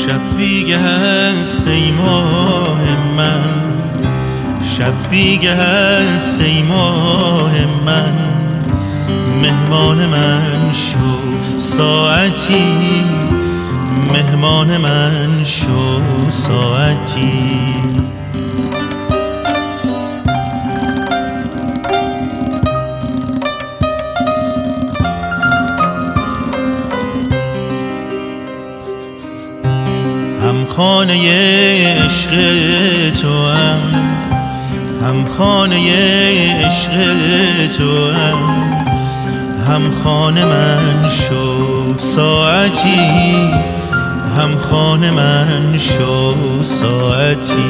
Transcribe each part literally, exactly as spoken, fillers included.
شب بیگه هست ای ماه من، شب بیگه هست ای ماه من، مهمان من شو ساعتی، مهمان من شو ساعتی. هم خانه عشق تو هم، هم خانه عشق تو هم، هم خانه من شو ساعتی، هم خانه من شو ساعتی.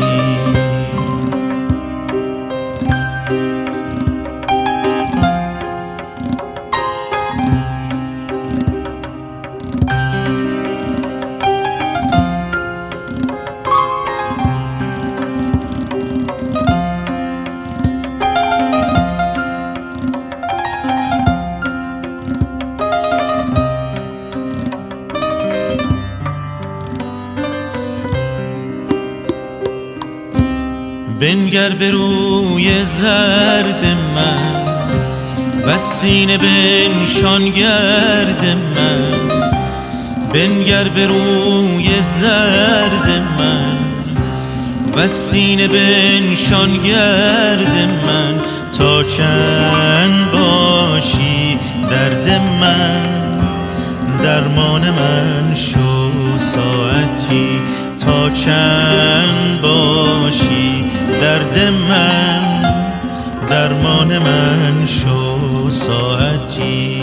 بنگر به روی زرد من و سینه بنشان گرد من، بنگر به روی زرد من و سینه بنشان گرد من، تا چند باشی درد من، درمان من شو ساعتی، تا چند باشی درد من، درمان من شو ساعتی.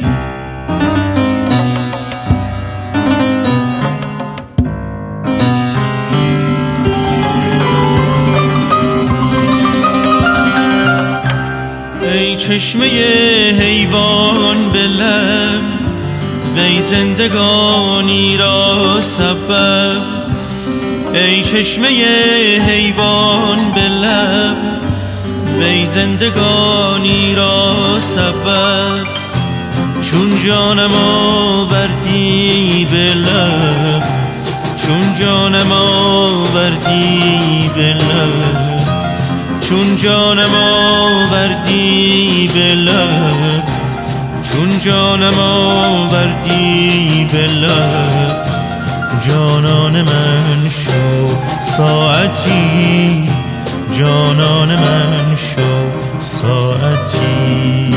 ای چشمه حیوان به لب، وی زندگانی را سبب، ای چشمه حیوان به لب، وی زندگانی را سبب، چون جانم آوردی به لب، چون جانم آوردی به لب، چون جانم آوردی به لب، چون جانم آوردی به لب، جانان من شو ساعتی، جانان من شو ساعتی.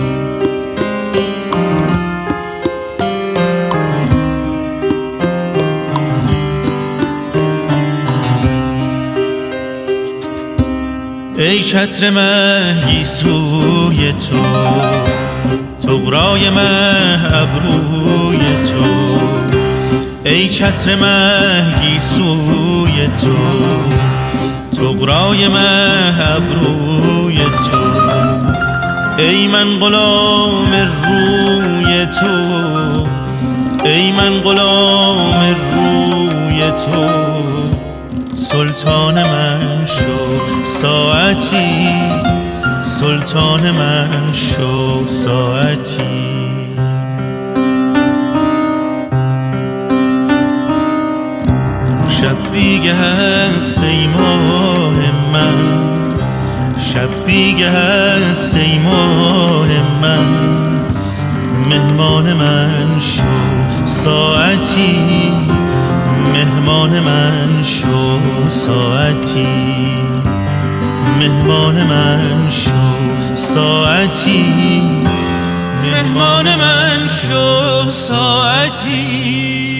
ای چتر مه گیسوی تو، طغرای مه ابروی تو، ای چتر مه گیسوی تو، طغرای مه ابروی تو، ای من غلام روی تو، ای من غلام روی تو، سلطان من شو ساعتی، سلطان من شو ساعتی. شب بیگه هست ای ماه من، شب بیگه هست ای ماه من، مهمان من شو ساعتی، مهمان من شو ساعتی، مهمان من شو ساعتی، مهمان من شو ساعتی.